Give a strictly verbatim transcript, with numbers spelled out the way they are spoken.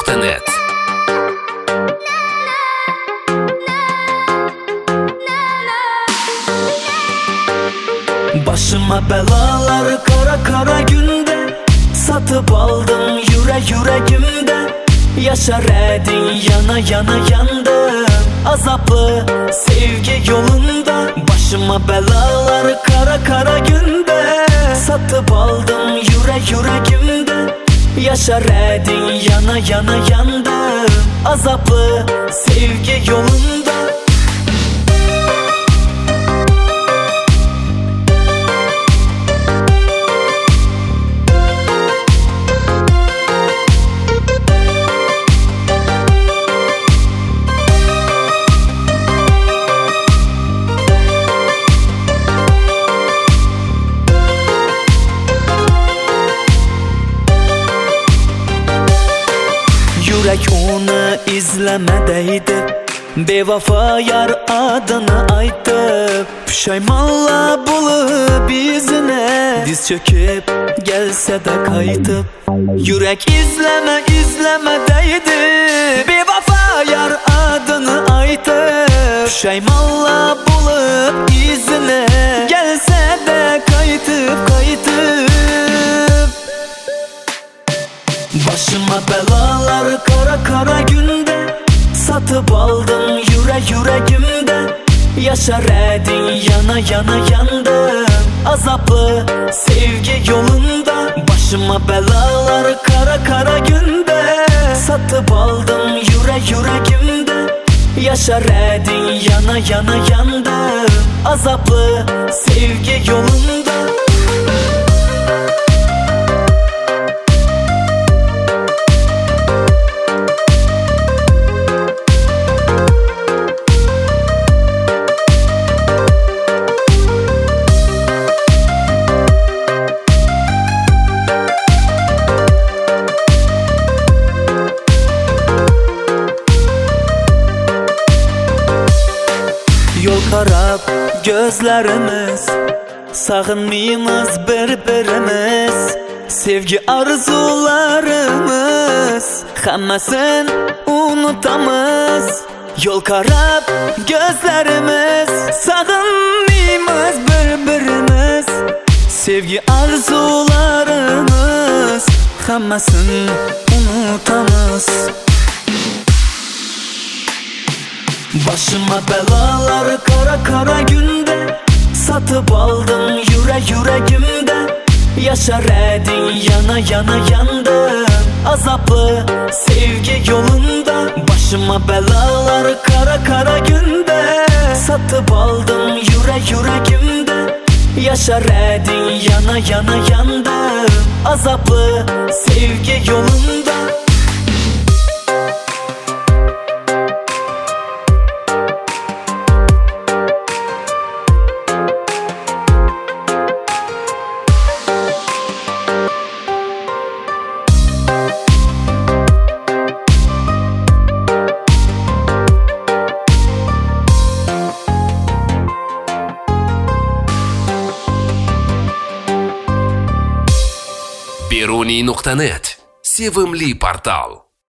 nokta net. Başıma belalar kara kara günde, satıp aldım yüre yüreğimde. Yaşar edin yana yana yandım, azaplı sevgi yolunda. Başıma belalar kara kara günde, satıp aldım yüre yüreğimde. Yaşar edin yana yana yandım, azaplı sevgi yolunda. Yürek onu izlemedeydi, bevafa yar adını aytıp. Pişaymanla bulup izine, diz çöküp gelse de kaytıp. Yürek izleme izlemedeydi, bevafa yar adını aytıp. Pişaymanla bulup izine, gelse de kaytıp kaytıp. Başıma belalar kara kara günde, satıp aldım yüre yüreğimde. Yaşar edin yana yana yandım, azaplı sevgi yolunda. Başıma belalar kara kara günde, satıp aldım yüre yüreğimde. Yaşar edin yana yana yandım, azaplı sevgi yolunda. Yol karab gözlerimiz, sağınmayımız birbirimiz. Sevgi arzularımız, hammasın unutamız. Yol karab gözlerimiz, sağınmayımız birbirimiz. Sevgi arzularımız, hammasın unutamız. Başıma belalar kara kara günde, satıp aldım yüre yüreğimde. Yaşar edin yana yana yandım, azaplı sevgi yolunda. Başıma belalar kara kara günde, satıp aldım yüre yüreğimde. Yaşar edin yana yana yandım, azaplı sevgi yolunda. Peruni nokta net. Sevimli portal.